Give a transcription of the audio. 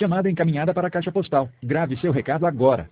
Chamada encaminhada para a caixa postal. Grave seu recado agora.